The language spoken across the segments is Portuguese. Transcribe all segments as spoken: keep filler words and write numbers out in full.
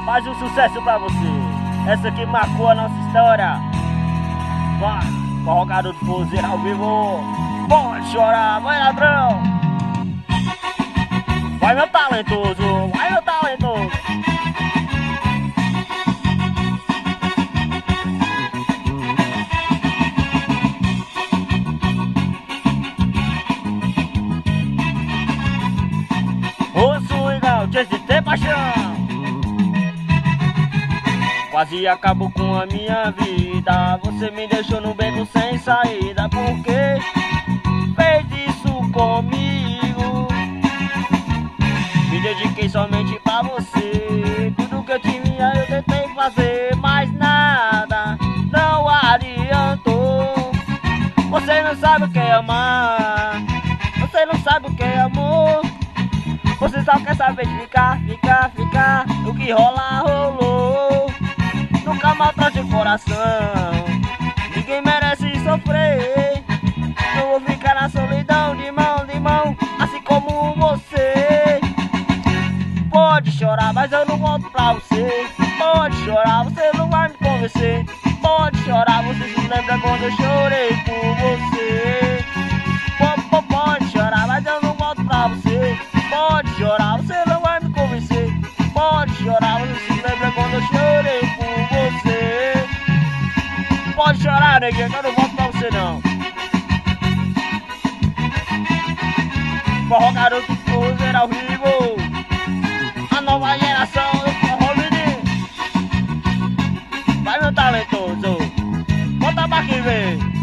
Mais um sucesso pra você. Essa aqui marcou a nossa história. Vai, forró garoto forrozeiro ao vivo. Pode chorar, vai ladrão. Vai meu talentoso, vai meu talentoso. Ô swingão, deixa de ter paixão. Quase acabou com a minha vida. Você me deixou no beco sem saída. Por que fez isso comigo? Me dediquei somente pra você. Tudo que eu tinha eu tentei fazer, mas nada não adiantou. Você não sabe o que é amar. Você não sabe o que é amor. Você só quer saber de ficar, ficar, ficar. O que rola, rolou. Nunca maltrate o coração. Ninguém merece sofrer. Não vou ficar na solidão de mão, de mão, assim como você. Pode chorar, mas eu não volto pra você. Pode chorar, você não vai me convencer. Pode chorar, você se lembra quando eu chorei por você. Pode chorar, mas eu não volto pra você. Pode chorar, você não vai me convencer. Pode chorar, você se lembra quando eu chorei por você. Pode chorar, neguinho, que eu não volto pra você não. Forró garoto forrozeiro ao vivo. A nova geração do forró menino. Vai meu talentoso, bota pra que ver.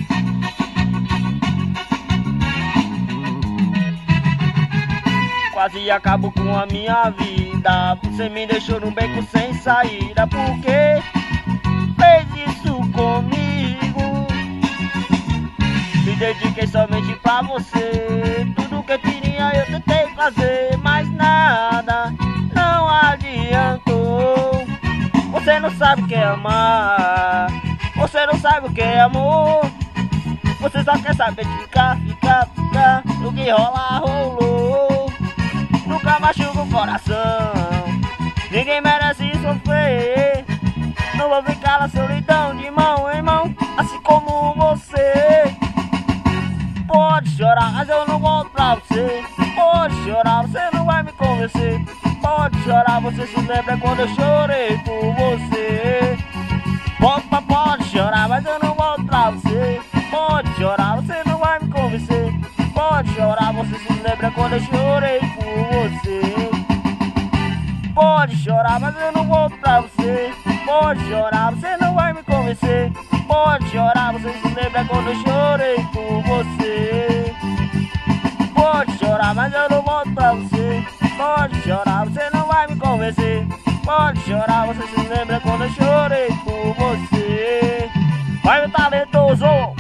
Quase acabo com a minha vida. Você me deixou num beco sem saída. Por que fez isso comigo? Me dediquei somente pra você. Tudo que eu tinha eu tentei fazer, mas nada não adiantou. Você não sabe o que é amar. Você não sabe o que é amor. Você só quer saber de ficar, ficar, ficar. O que rola, rolou. Nunca machuca o coração. Ninguém merece sofrer. Não vou ficar na solidão de mão em mão, assim como você. Pode chorar, mas eu não volto pra você. Pode chorar, você não vai me convencer. Pode chorar, você se lembra quando eu chorei por você. Pode, pode chorar, mas eu não volto pra você. Pode chorar, você não vai me convencer. Pode chorar, você se lembra quando eu chorei por você. Pode chorar, mas eu não volto pra você. Pode chorar, você não vai me convencer. Pode chorar, você se lembra quando eu chorei por você. Pode chorar, mas eu não volto pra você. Pode chorar, você não vai me convencer. Pode chorar, você se lembra quando eu chorei por você. Vai meu talentoso.